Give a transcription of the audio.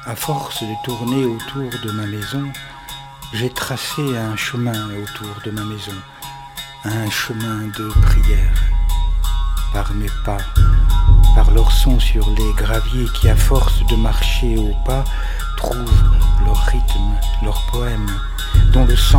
À force de tourner autour de ma maison, j'ai tracé un chemin autour de ma maison, un chemin de prière. Par mes pas, par leur son sur les graviers qui, à force de marcher au pas, trouvent leur rythme, leur poème, dont le sang